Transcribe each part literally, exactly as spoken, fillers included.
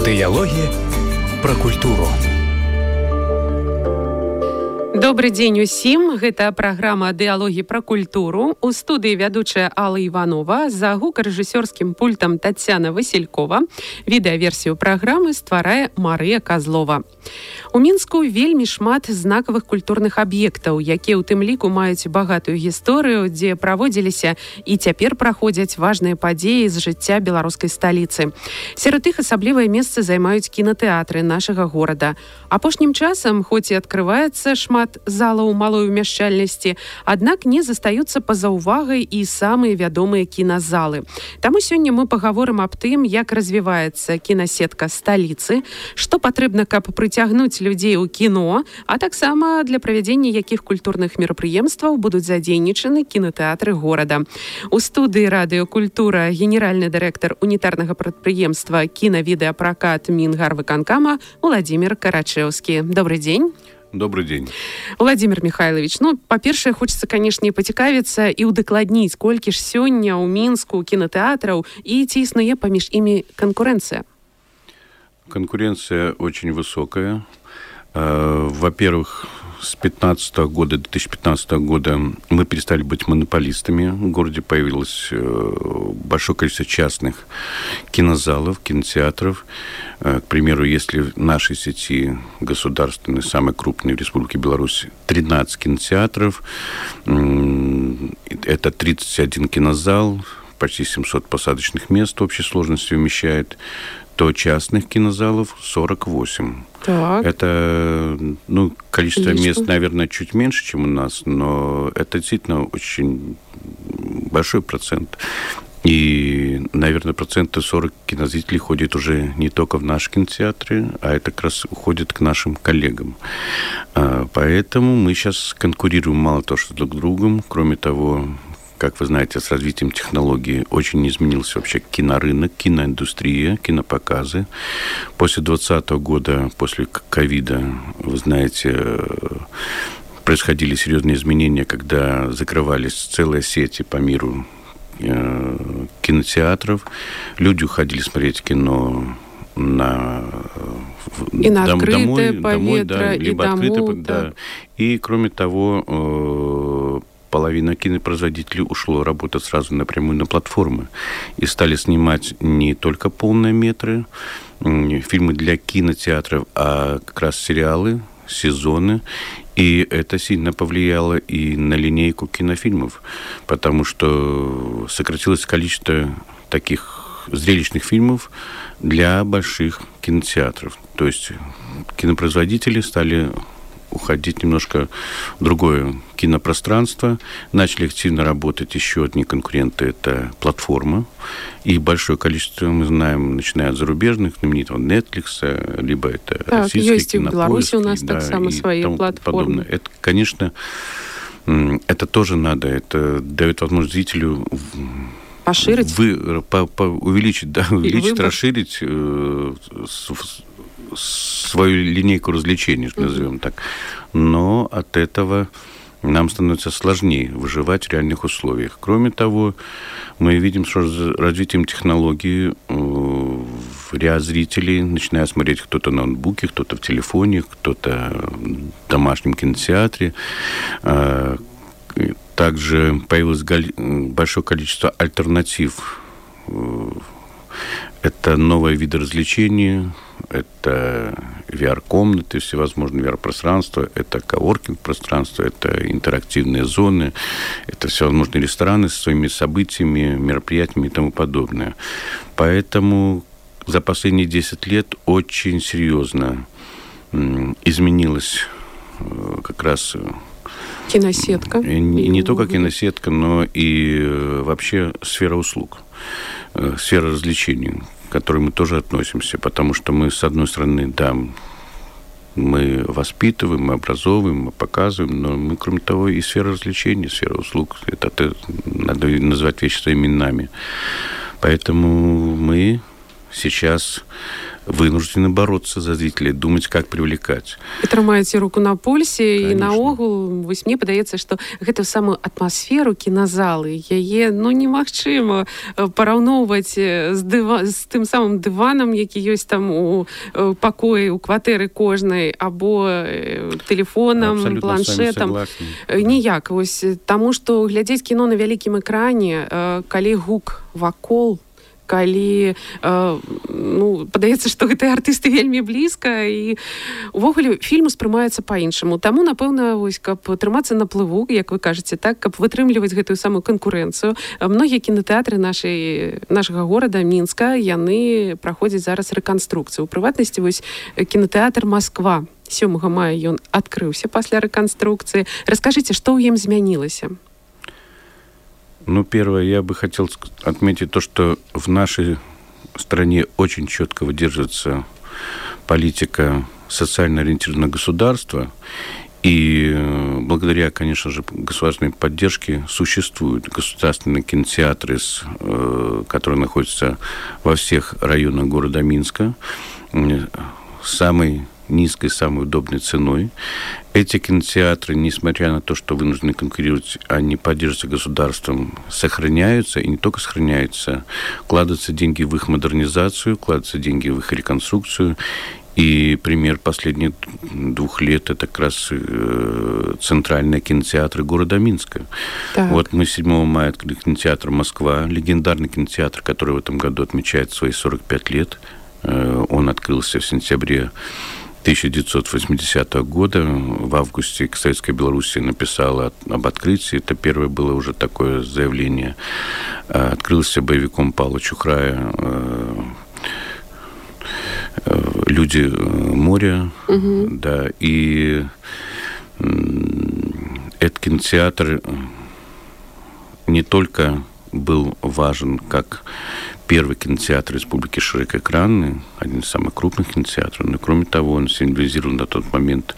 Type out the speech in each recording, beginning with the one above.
Дыялогі пра культуру. Добрый дзень усім. Гэта праграма «Дыялогі пра культуру». У студыі вядучая Алла Іванова, за гукарэжысёрскім пультам Тацяна Васількова. Відэаверсію праграмы стварае Марыя Казлова. У Мінску вельмі шмат знакавых культурных аб'ектаў, якія ў тым ліку маюць багатую гісторыю, дзе праводзіліся і цяпер праходзяць важныя падзеі з жыцця беларускай сталіцы. Сярод іх асаблівае месца займаюць кінатэатры нашага горада. Апошнім часам, хоць і адкрываецца шмат залаў малой умяшчальнасці, аднак не застаюцца па-за ўвагай і самыя вядомыя кіназалы. Таму сёння мы пагаворым аб тым, як развіваецца кінасетка сталіцы, што патрэбна, каб прыцягнуць людзей у кіно, а таксама для правядзення якіх культурных мерапрыемстваў будуць задзейнічаны кінатэатры горада. У студыі радыёкультура генеральны дырэктар унітарнага прадпрыемства кінавідэапракат Мінгарвыканкама Владимир Карачеўскі. Добрый дзень. Добрый день. Владимир Михайлович, ну, па-першае, хочется, конечно, пацікавіцца і ўдакладніць, колькі ж сёння ў Мінску кінатэатраў і ці існуе паміж імі конкуренция? Конкуренция очень высокая. Во-первых, с две тысячи пятнадцатого года, две тысячи пятнадцатого года мы перестали быть монополистами. В городе появилось большое количество частных кинозалов, кинотеатров. К примеру, если в нашей сети государственной, самой крупной в Республике Беларусь, тринадцать кинотеатров, это тридцать один кинозал, почти семьсот посадочных мест в общей сложности вмещает, то частных кинозалов сорок восемь. Так. Это, ну, количество Лично. мест, наверное, чуть меньше, чем у нас, но это действительно очень большой процент. И, наверное, процента сорок кинозрителей ходит уже не только в наши кинотеатры, а это как раз уходит к нашим коллегам. Поэтому мы сейчас конкурируем мало того, что друг с другом. Кроме того, как вы знаете, с развитием технологий очень изменился вообще кинорынок, киноиндустрия, кинопоказы. После двадцатого года, после ковида, вы знаете, происходили серьезные изменения, когда закрывались целые сети по миру кинотеатров. Люди уходили смотреть кино на и на дом, открытое домой, поветра, домой, да, либо и открытое, домов, да. да. И, кроме того, половина кинопроизводителей ушло работать сразу напрямую на платформы и стали снимать не только полные метры, фильмы для кинотеатров, а как раз сериалы, сезоны. И это сильно повлияло и на линейку кинофильмов, потому что сократилось количество таких зрелищных фильмов для больших кинотеатров. То есть кинопроизводители стали уходить немножко в другое кинопространство. Начали активно работать еще одни конкуренты. Это платформа. И большое количество, мы знаем, начиная от зарубежных, знаменитого Netflix, либо это так, российский есть и в Беларуси у нас да, так само свои платформы. Подобное. Это, конечно, это тоже надо. Это дает возможность зрителю поширить, вы, по, по, увеличить, да, увеличить, расширить э, с, свою линейку развлечений, что назовем так. Но от этого нам становится сложнее выживать в реальных условиях. Кроме того, мы видим, что с развитием технологий ряд зрителей начинают смотреть кто-то на ноутбуке, кто-то в телефоне, кто-то в домашнем кинотеатре. Также появилось большое количество альтернатив. Это новые виды развлечений, это ви ар-комнаты, всевозможные ви ар-пространства, это коворкинг-пространства, это интерактивные зоны, это всевозможные рестораны со своими событиями, мероприятиями и тому подобное. Поэтому за последние десять лет очень серьезно изменилась как раз киносетка. И не, не только киносетка, но и вообще сфера услуг, сфера развлечений, к которой мы тоже относимся, потому что мы, с одной стороны, да, мы воспитываем, мы образовываем, мы показываем, но мы, кроме того, и сфера развлечений, сфера услуг. Это, это надо называть вещи своими именами. Поэтому мы сейчас вынуждены бороться за зрителей, думать, как привлекать. І трымаеце руку на пульсе, і наогул, вось мне падаецца, што гэту самую атмасферу кіназалы, яе, ну, немагчыма параўноўваць з, дыва... з тым самым дыванам, які ёсць там у пакоі, у кватэры кожнай, або тэлефонам, абсолютно планшетам. Ніяк. Вось, таму, што глядзець кіно на вялікім экране, калі гук вакол, калі, э, ну, падаецца, што гэтыя артысты вельмі блізка, і увогуле фільм успрымаецца па-іншаму. Таму, напэўна, вось, каб трымацца на плыву, як вы кажаце, так, каб вытрымліваць гэтую самую канкурэнцыю, многія кінатэатры нашай, нашага горада, Мінска, яны праходзяць зараз рэканструкцыю. У прыватнасці, вось, кінатэатр «Москва». сёмага мая ён адкрыўся пасля рэканструкцыі. Раскажыце, што ў ім змянілася? Ну, первое, я бы хотел отметить то, что в нашей стране очень четко выдерживается политика социально ориентированного государства, и благодаря, конечно же, государственной поддержке существуют государственные кинотеатры, которые находятся во всех районах города Минска, самый низкой, самой удобной ценой. Эти кинотеатры, несмотря на то, что вынуждены конкурировать, они поддерживаются государством, сохраняются, и не только сохраняются, вкладываются деньги в их модернизацию, вкладываются деньги в их реконструкцию. И пример последних двух лет – это как раз центральные кинотеатры города Минска. Так. Вот мы седьмого мая открыли кинотеатр «Москва», легендарный кинотеатр, который в этом году отмечает свои сорок пять лет. Он открылся в сентябре тысяча девятьсот восьмидесятого года. В августе Советская Белоруссия написала об открытии. Это первое было уже такое заявление. Открылся боевиком Павла Чухрая «Люди моря». Угу. Да, и этот кинотеатр не только был важен как первый кинотеатр Республики широкоэкранный, один из самых крупных кинотеатров, но кроме того он символизировал на тот момент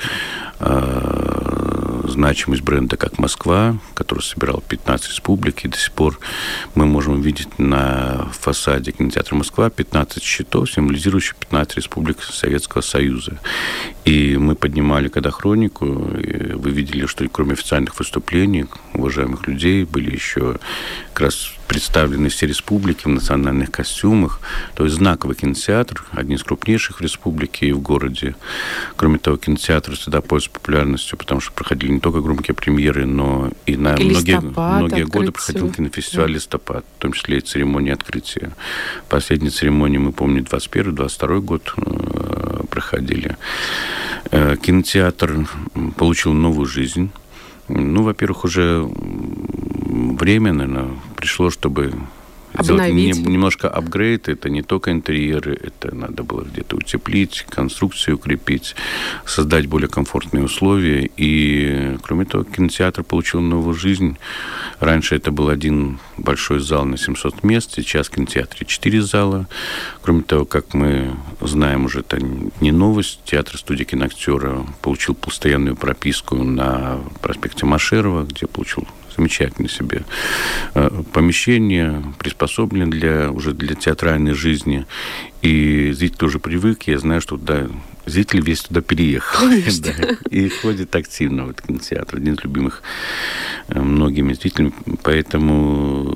э, значимость бренда как «Москва», который собирал пятнадцать республик, и до сих пор мы можем увидеть на фасаде кинотеатра «Москва» пятнадцать щитов, символизирующих пятнадцать республик Советского Союза. И мы поднимали когда хронику, и вы видели, что кроме официальных выступлений уважаемых людей были еще как раз представлены все республики в национальных костюмах. То есть знаковый кинотеатр, один из крупнейших в республике и в городе. Кроме того, кинотеатр всегда пользуется популярностью, потому что проходили не только громкие премьеры, но и на и многие, многие годы проходил кинофестиваль «Листопад», в том числе и церемония открытия. Последние церемонии, мы помним, двадцать первый двадцать второй год э, проходили. Э, кинотеатр получил новую жизнь. Ну, во-первых, уже время, наверное, пришло, чтобы сделать не, немножко апгрейд. Это не только интерьеры, это надо было где-то утеплить, конструкцию укрепить, создать более комфортные условия. И, кроме того, кинотеатр получил новую жизнь. Раньше это был один большой зал на семьсот мест, сейчас в кинотеатре четыре зала. Кроме того, как мы знаем, уже это не новость, театр студии киноактера получил постоянную прописку на проспекте Машерова, где получил замечательное себе помещение, приспособленное для, уже для театральной жизни. И зритель уже привык, я знаю, что туда, зритель весь туда переехал. Да, и ходит активно в этот кинотеатр, один из любимых многими зрителями. Поэтому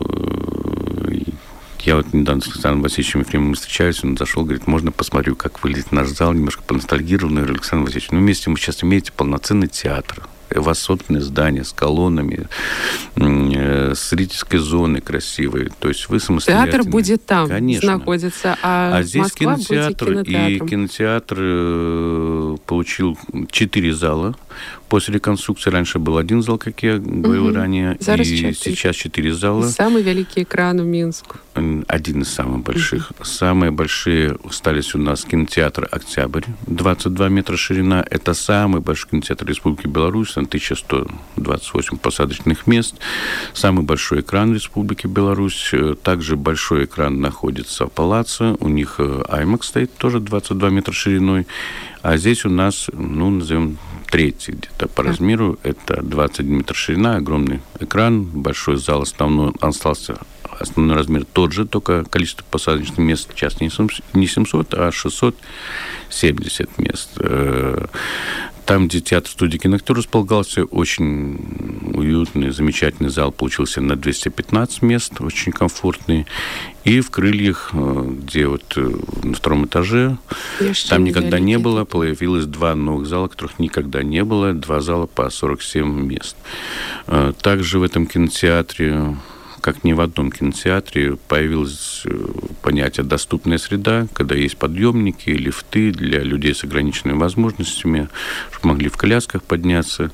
я вот недавно с Александром Васильевичем Ефремовым встречаюсь, он зашел, говорит, можно посмотрю, как выглядит наш зал, немножко поностальгировал. Я говорю, Александр Васильевич, ну вместе мы сейчас имеете полноценный театр. У вас собственное здание с колоннами, с зрительской зоной красивой. То есть вы самостоятельно. Театр будет там, конечно, находится, а, а здесь Москва кинотеатр, будет кинотеатром. И кинотеатр получил четыре зала. После реконструкции раньше был один зал, как я говорил угу. ранее, Зараз и четыре. Сейчас четыре зала. Самый великий экран в Минске. Один из самых больших. Угу. Самые большие остались у нас кинотеатр «Октябрь», двадцать два метра ширина. Это самый большой кинотеатр Республики Беларусь, тысяча сто двадцать восемь посадочных мест. Самый большой экран Республики Беларусь. Также большой экран находится в Палаццо. У них IMAX стоит, тоже двадцать два метра шириной. А здесь у нас, ну, назовем, третий где-то по размеру. Это двадцать один метр ширина, огромный экран, большой зал основной. Он остался основной размер тот же, только количество посадочных мест сейчас не семьсот, а шестьсот семьдесят мест. Там, где театр-студия «Киноактер» располагался, очень уютный, замечательный зал получился на двести пятнадцать мест, очень комфортный. И в «Крыльях», где вот на втором этаже, там никогда не было, появилось два новых зала, которых никогда не было, два зала по сорок семь мест. Также в этом кинотеатре, как ни в одном кинотеатре, появилось понятие «доступная среда», когда есть подъемники, лифты для людей с ограниченными возможностями, чтобы могли в колясках подняться.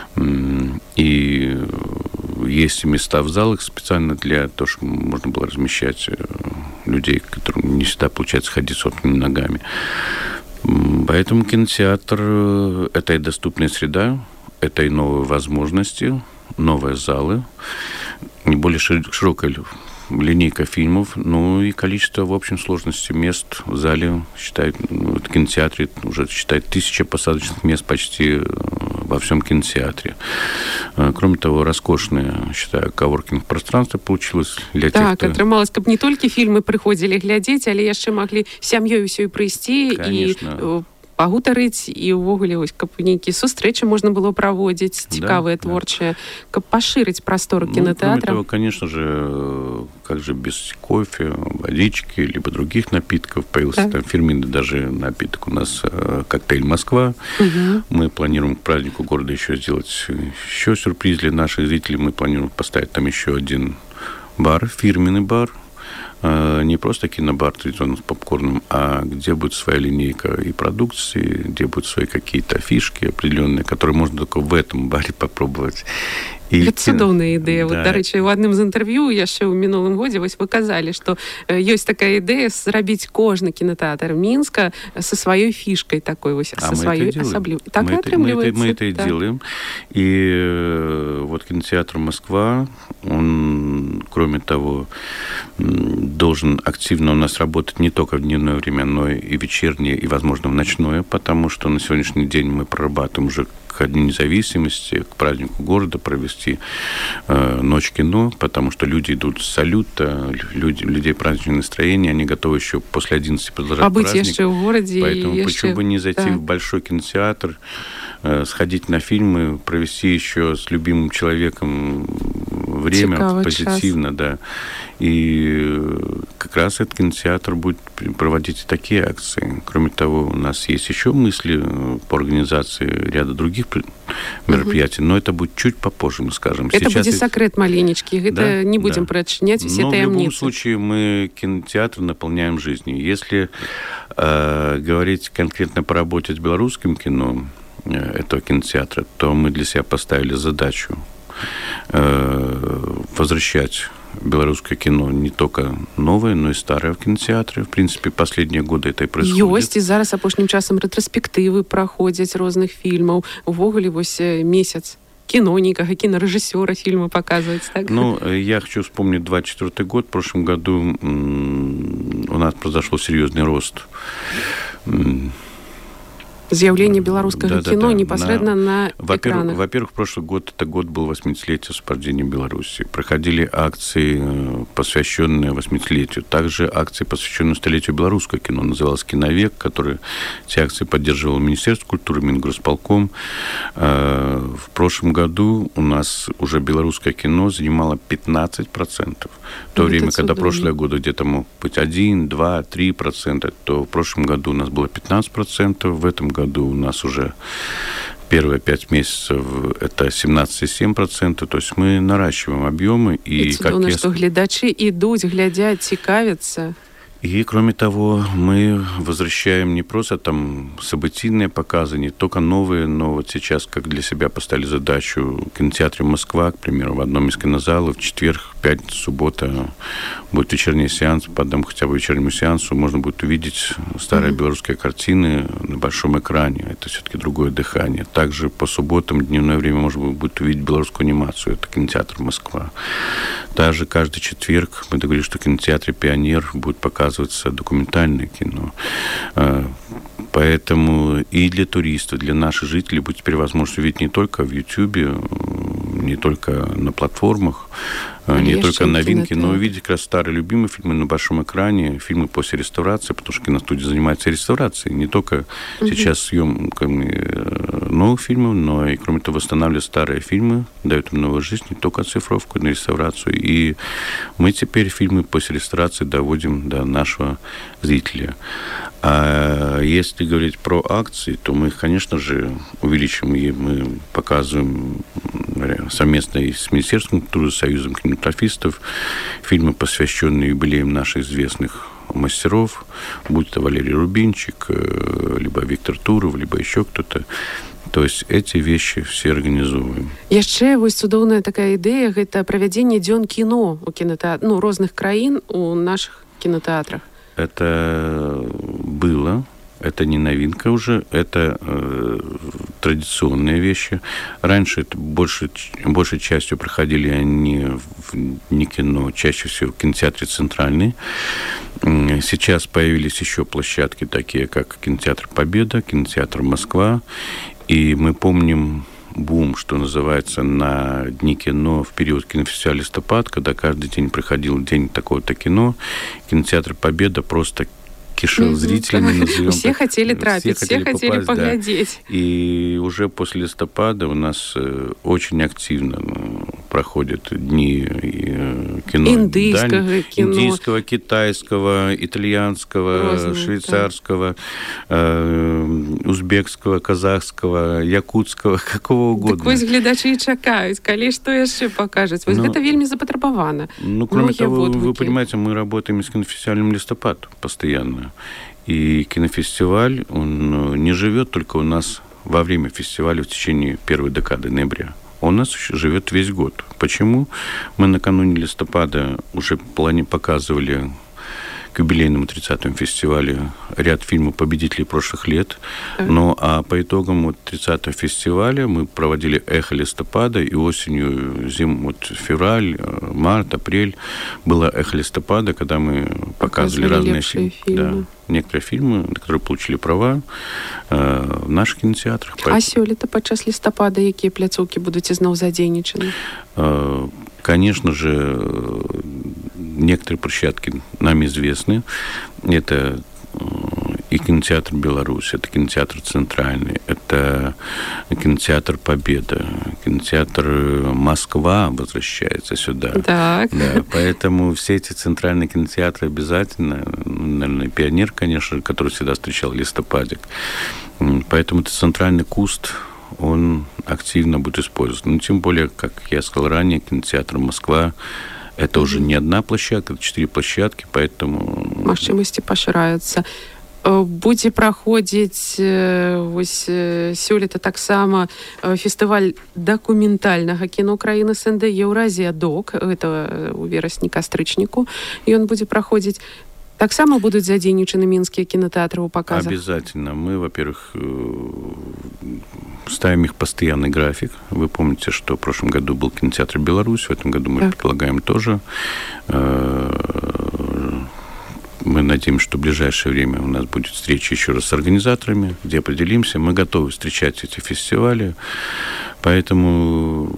И есть места в залах специально для того, чтобы можно было размещать людей, которым не всегда получается ходить собственными ногами. Поэтому кинотеатр – это и доступная среда, это и новые возможности, новые залы, не более широкая линейка фильмов, ну и количество в общем сложности мест в зале, считают, в кинотеатре уже считает тысяча посадочных мест почти во всем кинотеатре. Кроме того, роскошное, считаю, коворкинг-пространство получилось для тех, так, кто... атрымалось, каб не толькі фільмы прыходзілі глядзець, але яшчэ маглі сям'ёй усёй прыйсці і пагутарыць, і ўвогуле вось каб нейкія сустрэчы можна было праводзіць, цікавыя, да, творчыя, да. Каб пашырыць прастору ну, кинотеатра. Кроме того, конечно же, как же без кофе, водички, либо других напитков. Появился да. там фирменный даже напиток у нас коктейль «Москва». Угу. Мы планируем к празднику города еще сделать еще сюрприз для наших зрителей. Мы планируем поставить там еще один бар, фирменный бар. Не просто кинобар традиционно с попкорном, а где будет своя линейка и продукции, где будут свои какие-то фишки определенные, которые можно только в этом баре попробовать. Гэта цудоўная ідэя. Да. Вот, дарэчы, у адным з інтэрв'ю яшчэ ў мінулым годзе вось вы казалі, што ёсць такая ідэя зрабіць кожны кінотэатр Мінска со сваёй фішкой такой вось, а со своей асаблівай. Так мы и отрымліваецца. Мы это и да. делаем. И вот кинотеатр «Москва», он, кроме того, должен активно у нас работать не только в дневное время, но и вечернее, и, возможно, в ночное, потому что на сегодняшний день мы прорабатываем уже к Дню независимости, к празднику города провести э, ночь кино, потому что люди идут с салюта, люди, людей праздничное настроение, они готовы еще после одиннадцати продолжать побыть праздник. Еще в городе. Поэтому еще... почему бы не зайти да. в большой кинотеатр, э, сходить на фильмы, провести еще с любимым человеком время Цикавый позитивно, час. Да. И как раз этот кинотеатр будет проводить такие акции. Кроме того, у нас есть еще мысли по организации ряда других мероприятий, угу. но это будет чуть попозже, мы скажем. Это Сейчас будет есть... секрет маленечкий, это да, не будем да. прочинять все но таемницы. в любом случае мы кинотеатр наполняем жизнью. Если э, говорить конкретно по работе с белорусским кино э, этого кинотеатра, то мы для себя поставили задачу э, возвращать белорусское кино не только новое, но и старое в кинотеатре. В принципе, последние годы это и происходит. Ёсць, і зараз апошнім часам рэтраспектывы праходзяць розных фільмаў. Увогуле, вось месяц кино, никакого кинорежиссера фильмы показывать. Так? Ну, я хочу вспомнить двадцать четвёртый год. В прошлом году у нас произошел серьезный рост З'явление белорусского да, кино да, да. непосредственно на, на во-первых, экранах. Во-первых, прошлый год, это год был восьмидесятилетия освобождения Беларуси. Проходили акции, посвященные восьмидесятилетию. Также акции, посвященные столетию белорусского кино. Называлась «Киновек», который эти акции поддерживало Министерство культуры, Мингорисполком. В прошлом году у нас уже белорусское кино занимало пятнадцать процентов. В то вот время, когда прошлые годы где-то мог быть один, два, три процента, то в прошлом году у нас было пятнадцать процентов. В этом году году у нас уже первые пять месяцев это семнадцать целых семь десятых процента, то есть мы наращиваем объемы. И, и цудоўна, я... что глядачи идут, глядят, цікавятся. И, кроме того, мы возвращаем не просто там событийные показы, не только новые, но вот сейчас, как для себя поставили задачу в кинотеатре «Москва», к примеру, в одном из кинозалов, в четверг, пятница, суббота будет вечерний сеанс, по одному хотя бы вечернему сеансу можно будет увидеть старые mm-hmm. белорусские картины на большом экране. Это все-таки другое дыхание. Также по субботам, дневное время, можно будет увидеть белорусскую анимацию. Это кинотеатр «Москва». Также каждый четверг мы договорились, что в кинотеатре «Пионер» будет показываться документальное кино. Поэтому и для туристов, для наших жителей будет теперь возможность увидеть не только в Ютьюбе не только на платформах, не Есть только новинки, но увидеть как раз старые любимые фильмы на большом экране, фильмы после реставрации, потому что киностудия занимается реставрацией, не только угу. сейчас съемками новых фильмов, но и, кроме того, восстанавливают старые фильмы, дают им новую жизнь, не только оцифровку, но и реставрацию. И мы теперь фильмы после реставрации доводим до нашего зрителя. А если говорить про акции, то мы, конечно же, увеличим, и мы показываем совместно и с Министерством культуры, Союзом кинематографистов фильмы, посвященные юбилеям наших известных мастеров, будь то Валерий Рубинчик, либо Виктор Туров, либо еще кто-то. То есть эти вещи все организуем. Яшчэ вось цудоўная такая ідэя, гэта правядзенне дзён кіно у кінотэатрах, ну, розных краін у наших кинотеатрах. Это было, это не новинка уже, это э, традиционные вещи. Раньше это больше, большей частью проходили они в не кино, чаще всего в кинотеатре «Центральный». Сейчас появились еще площадки, такие как кинотеатр «Победа», кинотеатр «Москва». И мы помним бум, что называется, на Дни кино в период кинофестиваля «Листопад», когда каждый день проходил день такого-то кино. Кинотеатр «Победа» просто кишел зрителями. Назовем, все так, хотели трапить, все хотели, все хотели попасть, поглядеть. Да. И уже после «Листопада» у нас очень активно проходят дни кино. Индийского да, кино. Индийского, китайского, итальянского, Розные, швейцарского, да. э, узбекского, казахского, якутского, какого угодно. Так вось гледачы і чакаюць, калі што яшчэ пакажуць. Вось ну, гэта вельмі запатрабавана. Ну, кроме того, водвукі. Вы понимаете, мы работаем с кинофестивалем «Листопад» постоянно. И кинофестиваль, он не живет только у нас во время фестиваля в течение первой декады ноября. Он у нас живет весь год. Почему? Мы накануне листопада уже в плане показывали к юбилейному тридцатому фестивалю ряд фильмов победителей прошлых лет. Ну, а по итогам вот тридцатого фестиваля мы проводили «Эхо листопада», и осенью, зим, вот февраль, март, апрель было «Эхо листопада», когда мы показывали, показывали разные фильмы. Да, некоторые фильмы, которые получили права э, в наших кинотеатрах. А Поэтому... сёлета падчас листопада якія пляцоўкі будуць ізноў задзейнічаны? Э, конечно же, некоторые площадки нам известны. Это и кинотеатр «Беларусь», это кинотеатр «Центральный», это кинотеатр «Победа», кинотеатр «Москва» возвращается сюда. Так. Да, поэтому все эти центральные кинотеатры обязательно, наверное, «Пионер», конечно, который всегда встречал «Листопадик». Поэтому это центральный куст, он активно будет использован. Ну, тем более, как я сказал ранее, кинотеатр «Москва» — это уже не одна площадка, это четыре площадки, поэтому... Магчымасці пашыраюцца. Будзе праходзіць вось сёлета таксама фестываль дакументальнага кіно краіны СНД «Еўразія Док». Гэта у верасні кастрычніку. Ён будзе праходзіць. Таксама будуць задзейнічаны мінскія кинотеатры ў паказах? Обязательно. Мы, во-первых, ставим их постоянный график. Вы помните, что в прошлом году был кинотеатр «Беларусь», в этом году мы так. предполагаем тоже. Мы надеемся, что в ближайшее время у нас будет встреча еще раз с организаторами, где определимся. Мы готовы встречать эти фестивали, поэтому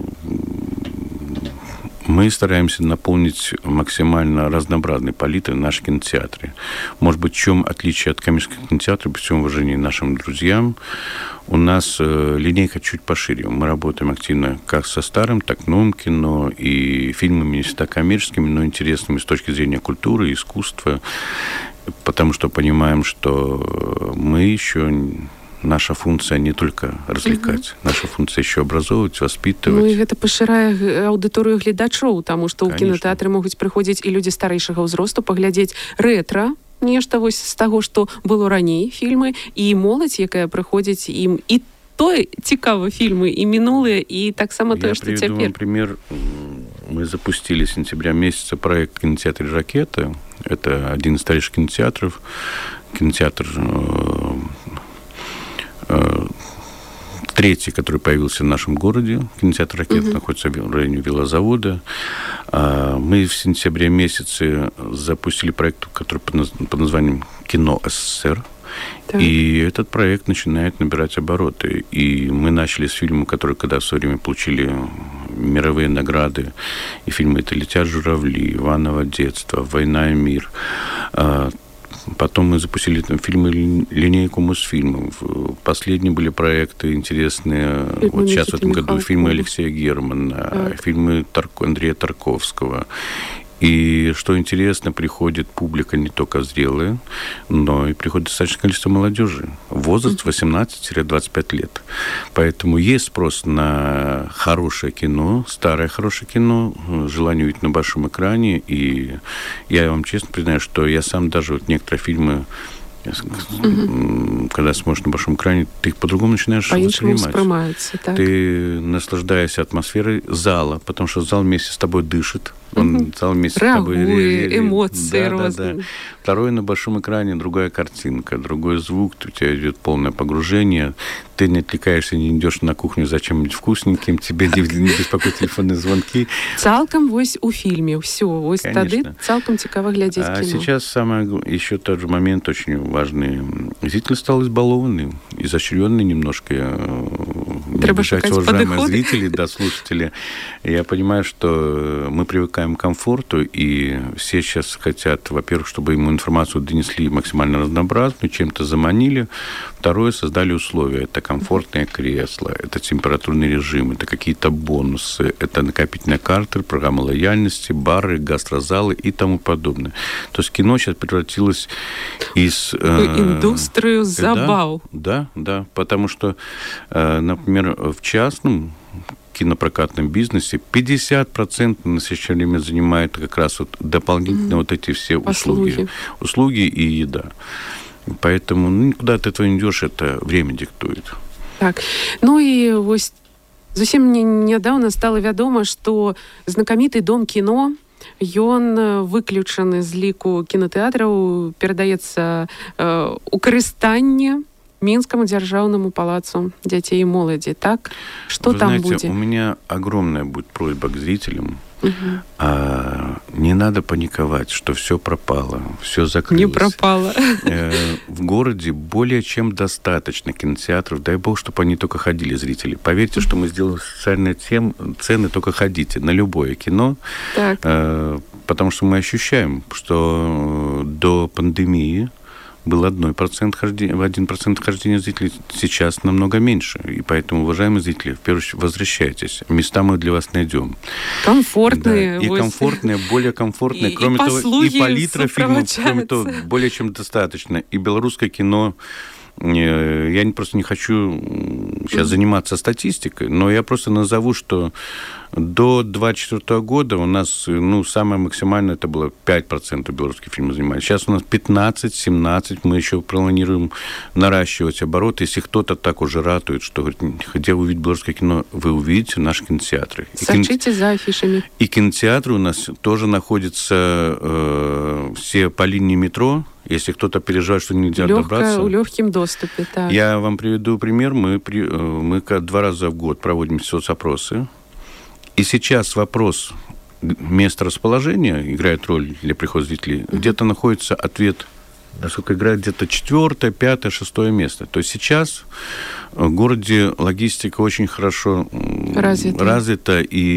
мы стараемся наполнить максимально разнообразной палитрой наши кинотеатры. Может быть, в чем отличие от коммерческих кинотеатров, при всем уважении нашим друзьям, у нас э, линейка чуть пошире. Мы работаем активно как со старым, так и новым кино, и фильмами не всегда коммерческими, но интересными с точки зрения культуры, искусства, потому что понимаем, что мы еще... Наша функция не только развлекать, угу. наша функция еще образовывать, воспитывать. Ну и гэта пашырае аўдыторыю гледачоў, таму што ў кінотэатры могуць прыходзіць і людзі старэйшага ўзросту паглядзець рэтра, нешта вось з таго, што было раней фільмы, і моладзь, якая прыходзіць ім і той цікавы фільмы і мінулыя, і таксама тое, што цяпер. Я приведу вам пример. Мы запустили с сентября месяца проект в кинотеатре «Ракета». Это один из старейших кинотеатров. Кинотеатр третий, который появился в нашем городе, кинотеатр «Ракета», uh-huh. находится в районе велозавода. Мы в сентябре месяце запустили проект, который под названием «Кино СССР». Так. И этот проект начинает набирать обороты. И мы начали с фильма, который когда в свое время получили мировые награды. И фильмы это «Летят журавли», «Иваново детство», «Война и мир». Потом мы запустили там фильмы, линейку Мосфильмов. Последние были проекты интересные. Фильмы вот сейчас в этом году фильмы Алексея Германа, так. фильмы Тарко, Андрея Тарковского. И что интересно, приходит публика не только зрелая, но и приходит достаточное количество молодежи. Возраст восемнадцать-двадцать пять лет. Поэтому есть спрос на хорошее кино, старое хорошее кино, желание увидеть на большом экране. И я вам честно признаю, что я сам даже вот некоторые фильмы, Mm-hmm. когда смотришь на большом экране, ты их по-другому начинаешь воспринимать. Так. Ты наслаждаешься атмосферой зала, потому что зал вместе с тобой дышит. Он mm-hmm. зал вместе Реагует, с тобой... эмоции да, разные. Да, да. Второе, на большом экране другая картинка, другой звук, у тебя идет полное погружение, ты не отвлекаешься, не идешь на кухню за чем-нибудь вкусненьким, тебе не, не беспокоят телефонные звонки. Цалком вось у фильме, все, вось тады цалком цікаво глядзець а кино. Сейчас самое, еще тот же момент очень важный. Зритель стал избалованный, изощренный немножко. Не обижайте, уважаемые подыход. Зрители, да, слушатели. Я понимаю, что мы привыкаем к комфорту, и все сейчас хотят, во-первых, чтобы ему информацию донесли максимально разнообразную, чем-то заманили. Второе, создали условия. Это комфортное кресло, это температурный режим, это какие-то бонусы, это накопительные карты, программа лояльности, бары, гастрозалы и тому подобное. То есть кино сейчас превратилось из... Э, индустрию забав. Да, да, да, потому что, э, например, в частном кинопрокатном бизнесе пятьдесят процентов на настоящее время занимает как раз вот дополнительно mm-hmm. вот эти все услуги. Услуги. Услуги и еда. Поэтому ну, никуда от этого не идешь, это время диктует. Так, ну і ось зусім нядаўна стала вядома, што знакаміты дом кіно, ён выключаны з ліку кінотэатраў, перадаецца э, у карыстанне Минскому державному палацу детей и молоди, так? Что Вы там знаете, будет? У меня огромная будет просьба к зрителям. Угу. А, не надо паниковать, что все пропало, все закрылось. Не пропало. В городе более чем достаточно кинотеатров. Дай бог, чтобы они только ходили, зрители. Поверьте, что мы сделаем социальные тем, цены, только ходите на любое кино. Так. Потому что мы ощущаем, что до пандемии был один процент хождения, один процент хождения зрителей, сейчас намного меньше. И поэтому, уважаемые зрители, в первую очередь, возвращайтесь. Места мы для вас найдем. Комфортные. Да, и комфортные, более комфортные. И, кроме и того, и палитра фильмов, кроме того, более чем достаточно. И белорусское кино... Я просто не хочу сейчас заниматься статистикой, но я просто назову, что до двадцать четвёртого года у нас, ну, самое максимальное это было пять процентов белорусских фильмов занимали. Сейчас у нас пятнадцать-семнадцать, мы еще планируем наращивать обороты. Если кто-то так уже ратует, что говорит, где увидеть белорусское кино, вы увидите наши кинотеатры. Сочите кино... за афишами. И кинотеатры у нас тоже находятся э, все по линии метро. Если кто-то переживает, что нельзя Легко, добраться... В легком доступе, так. Я вам приведу пример. Мы, при, мы два раза в год проводим соцопросы. И сейчас вопрос места расположения играет роль для прихода зрителей. Mm-hmm. Где-то находится ответ, насколько играет где-то четвертое, пятое, шестое место. То есть сейчас в городе логистика очень хорошо развита, развита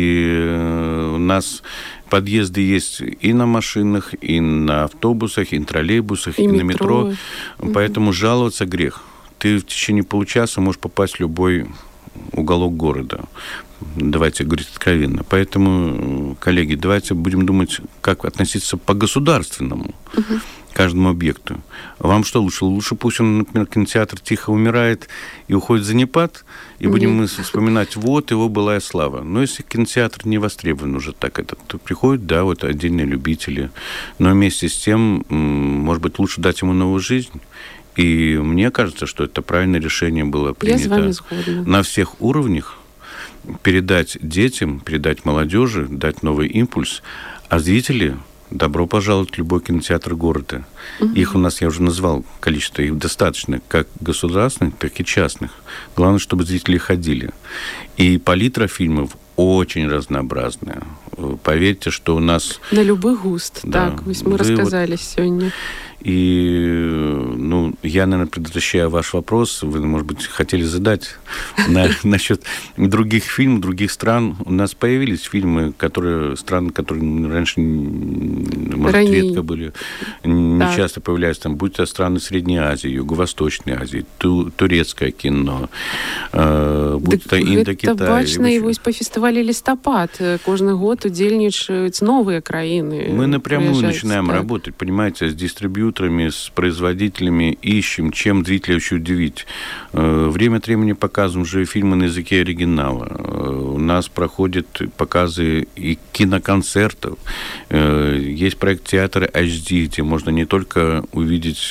и у нас... Подъезды есть и на машинах, и на автобусах, и на троллейбусах, и, и на метро. метро. Поэтому mm-hmm. жаловаться грех. Ты в течение получаса можешь попасть в любой уголок города. Давайте говорить откровенно. Поэтому, коллеги, давайте будем думать, как относиться по-государственному mm-hmm. к каждому объекту. Вам что лучше? Лучше пусть он, например, кинотеатр тихо умирает и уходит в занепад, и будем мы вспоминать, вот его былая слава. Но если кинотеатр не востребован уже так, это, то приходят, да, вот отдельные любители. Но вместе с тем, может быть, лучше дать ему новую жизнь. И мне кажется, что это правильное решение было принято на всех уровнях. Передать детям, передать молодежи, дать новый импульс. А зрители... Добро пожаловать в любой кинотеатр города. Mm-hmm. Их у нас, я уже назвал количество, их достаточно, как государственных, так и частных. Главное, чтобы зрители ходили. И палитра фильмов очень разнообразная. Поверьте, что у нас... На любой густ, да. Так, мы Вы рассказали вот... сегодня. И, ну, я, наверное, предотвращаю ваш вопрос. Вы, может быть, хотели задать на, насчет других фильмов, других стран. У нас появились фильмы, которые, страны, которые раньше, может, Ранее. редко были, не да. часто появлялись. Там, будь то страны Средней Азии, Юго-Восточной Азии, ту, турецкое кино, э, будь то Индокитай. Это бачно его по фестивалю «Листопад». Каждый год удельничают новые краины. Мы напрямую начинаем так. работать, понимаете, с дистрибьюторами, с производителями, ищем, чем зрителя еще удивить. Время от времени показываем уже фильмы на языке оригинала. У нас проходят показы и киноконцертов. Есть проект театра эйч ди, где можно не только увидеть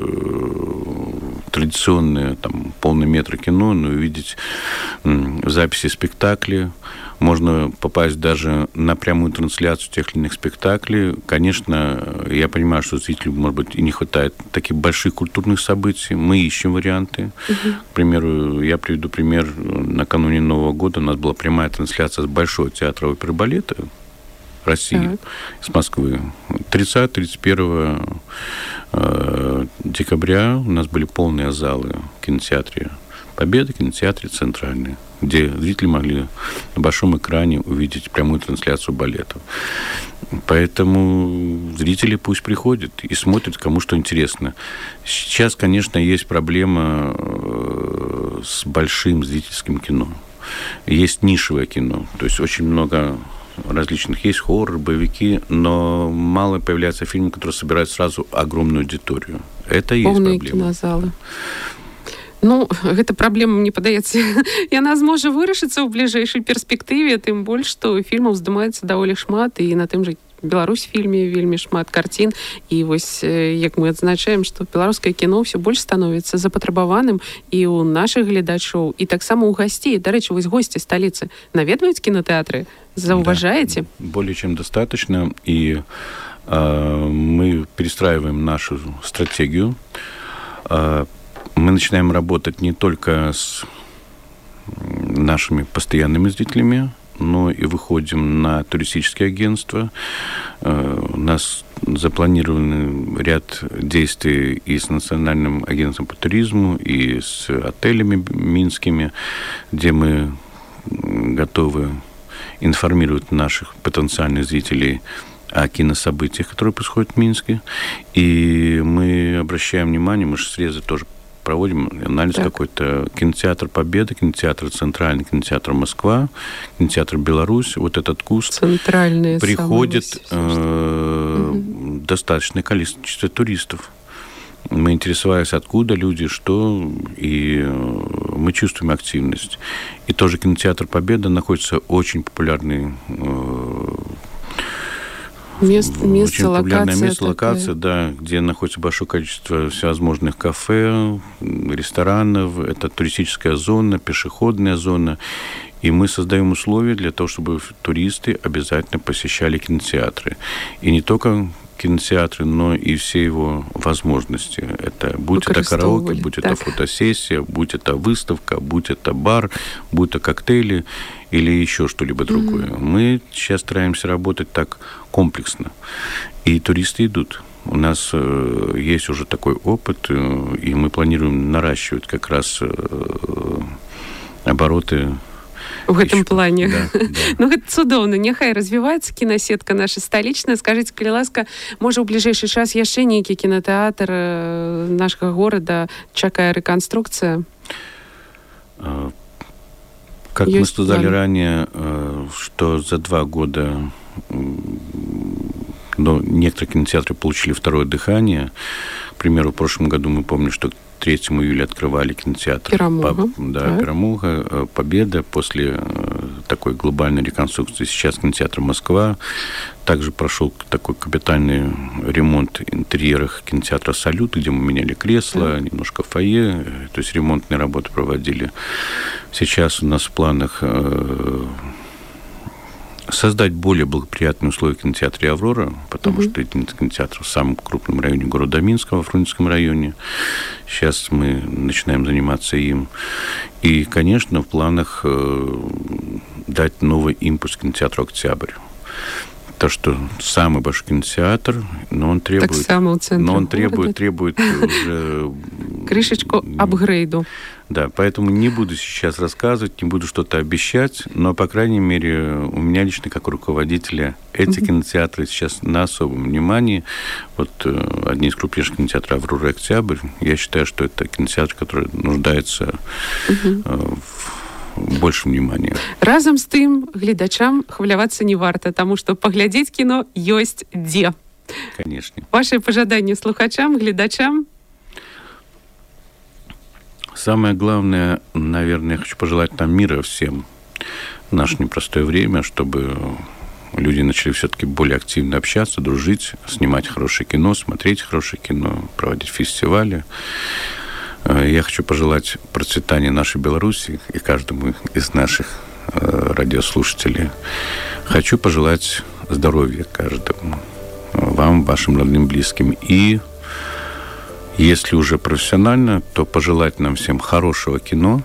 традиционные там, полный метр кино, но и увидеть записи спектаклей. Можно попасть даже на прямую трансляцию тех или иных спектаклей. Конечно, я понимаю, что зрителю, может быть, и не хватает таких больших культурных событий. Мы ищем варианты. Uh-huh. К примеру, я приведу пример. Накануне Нового года у нас была прямая трансляция с Большого театра оперы и балета России, uh-huh. с Москвы. тридцатого-тридцать первого декабря у нас были полные залы в кинотеатре Победа, кинотеатре Центральный, где зрители могли на большом экране увидеть прямую трансляцию балетов. Поэтому зрители пусть приходят и смотрят, кому что интересно. Сейчас, конечно, есть проблема с большим зрительским кино. Есть нишевое кино, то есть очень много различных. Есть хоррор, боевики, но мало появляется фильмов, которые собирают сразу огромную аудиторию. Это и есть проблема. Полные кинозалы. Ну, гэта праблема, мне падаецца, яна зможа вырашыцца ў бліжэйшай перспектыве, тым больш, што фільмаў здымаецца даволі шмат, і на тым жа Беларусь фільме вельмі шмат карцін. І вось, як мы адзначаем, што беларускае кіно ўсё больш становіцца запатрабаваным і ў нашых гледачоў, і таксама ў гасцей. Дарэчы, вось госці сталіцы наведваюць кінотэатры? Заўважаеце? Да, более чем достаточно, и э, мы перестраиваем нашу стратегию. Э, Мы начинаем работать не только с нашими постоянными зрителями, но и выходим на туристические агентства. У нас запланирован ряд действий и с Национальным агентством по туризму, и с отелями минскими, где мы готовы информировать наших потенциальных зрителей о кинособытиях, которые происходят в Минске. И мы обращаем внимание, мы же срезы тоже проводим анализ так. какой-то. Кинотеатр Победа, кинотеатр Центральный, кинотеатр Москва, кинотеатр Беларусь. Вот этот куст Центральные приходит э, угу. достаточное количество туристов. Мы интересовались, откуда люди, что, и мы чувствуем активность. И тоже кинотеатр Победа находится очень популярный э, Место, место, очень популярное локация место, локация, да, где находится большое количество всевозможных кафе, ресторанов. Это туристическая зона, пешеходная зона. И мы создаем условия для того, чтобы туристы обязательно посещали кинотеатры. И не только кинотеатры, но и все его возможности. Это будь это караоке, будь так. это фотосессия, будь это выставка, будь это бар, будь это коктейли или еще что-либо другое. Mm-hmm. Мы сейчас стараемся работать так комплексно. И туристы идут. У нас э, есть уже такой опыт, э, и мы планируем наращивать как раз э, обороты. В гэтым плане. Да, да. Ну, гэта цудоўна. Няхай развіваецца кінасетка наша сталічная. Скажыце, калі ласка, можа, ў бліжэйшы час яшчэ нейкі кінотэатр нашага горада чакае рэканструкцыя? Как Есть мы сказали план. ранее, что за два года но некоторые кинотеатры получили второе дыхание. К примеру, в прошлом году мы помним, что третьего июля открывали кинотеатр Перамога. Да, да. Перамога, Победа после такой глобальной реконструкции. Сейчас кинотеатр Москва. Также прошел такой капитальный ремонт интерьеров кинотеатра Салют, где мы меняли кресла, да. немножко фойе, то есть ремонтные работы проводили. Сейчас у нас в планах создать более благоприятные условия в кинотеатре «Аврора», потому uh-huh. что это кинотеатр в самом крупном районе города Минска, во Фрунзенском районе. Сейчас мы начинаем заниматься им. И, конечно, в планах э, дать новый импульс кинотеатру «Октябрь». то, что самый большой кинотеатр, но он требует... Так само в центре Но он города. требует, требует уже... Крышечку апгрейду. Да, поэтому не буду сейчас рассказывать, не буду что-то обещать, но, по крайней мере, у меня лично, как руководителя, эти mm-hmm. кинотеатры сейчас на особом внимании. Вот э, одни из крупнейших кинотеатров «Аврора» и «Октябрь». Я считаю, что это кинотеатр, который нуждается mm-hmm. э, в большем внимании. Разом з тым, гледачам хвалявацца не варта, таму што паглядзець кіно ёсць дзе. Конечно. Ваши пожаданні слухачам, гледачам? Самое главное, наверное, я хочу пожелать нам мира всем в наше непростое время, чтобы люди начали все-таки более активно общаться, дружить, снимать хорошее кино, смотреть хорошее кино, проводить фестивали. Я хочу пожелать процветания нашей Беларуси и каждому из наших радиослушателей. Хочу пожелать здоровья каждому, вам, вашим родным, близким. И если уже профессионально, то пожелать нам всем хорошего кино,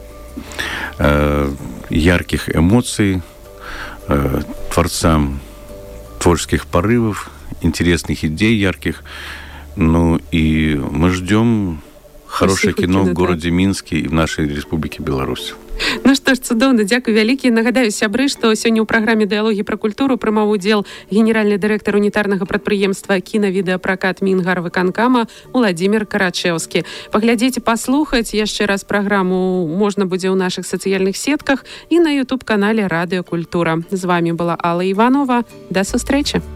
э, ярких эмоций, э, творцам творческих порывов, интересных идей ярких. Ну и мы ждем хорошее кино в городе Минске и в нашей Республике Беларусь. Ну што ж, цудоўна, дзякуй вялікі. Нагадаю, сябры, што сёння ў праграме «Дыалогі пра культуру» прымаў удзел генеральны дырэктар унітарнага прадпрыемства кінавідэапракат Мінгарвыканкама Уладзімір Карачэўскі. Паглядзець і паслухаць яшчэ раз праграму можна будзе ў нашых сацыяльных сетках і на ютуб-канале «Радыё Культура». З вамі была Алла Іванова. Да сустрэчы.